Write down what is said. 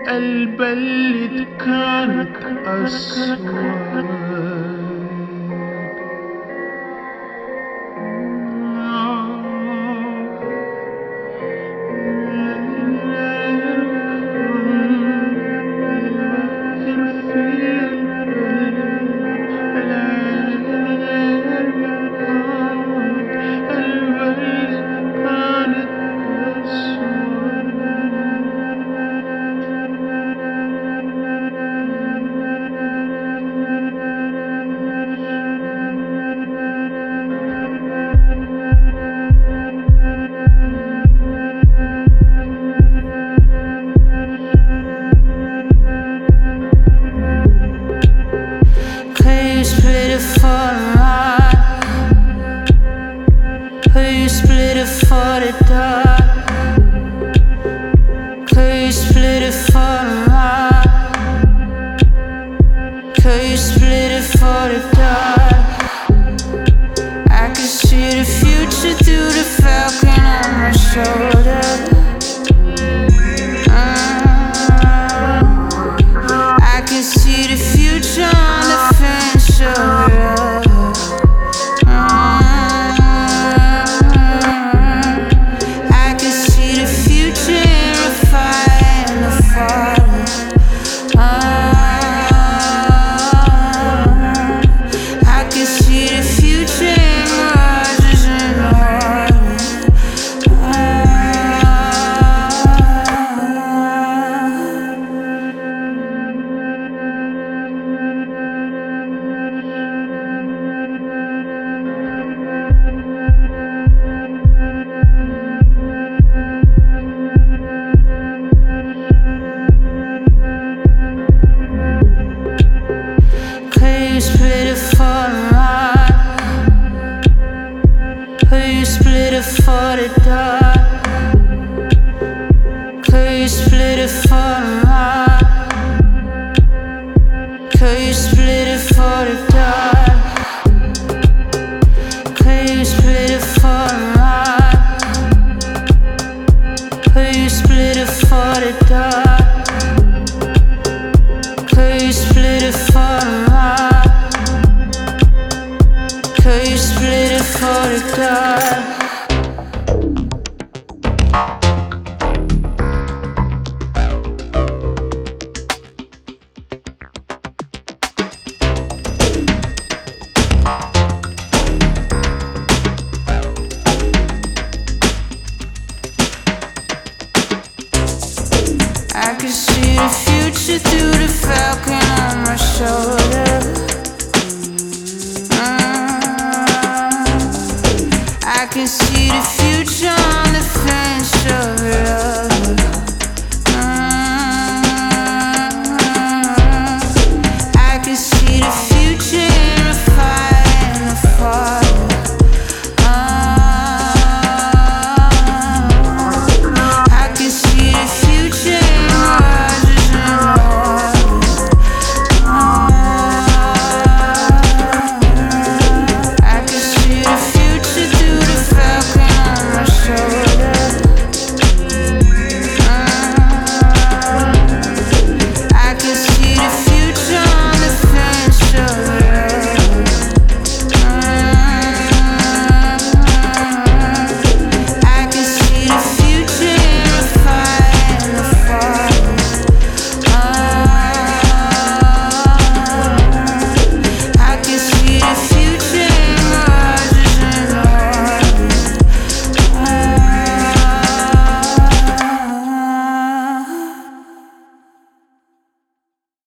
البلد كانت أسود. Could you split it for the dark? Could you split it for the light? Could you split it for the dark? I can see the future through the falcon on my shoulder. I can see the future on the fence of love. Split it for the light? Could you split it for the dark? Could you split it for the light? Could you split it for the dark? Could you split it for the light? Could you split it for the dark? Could you split it for the light? Could you split it for the dark?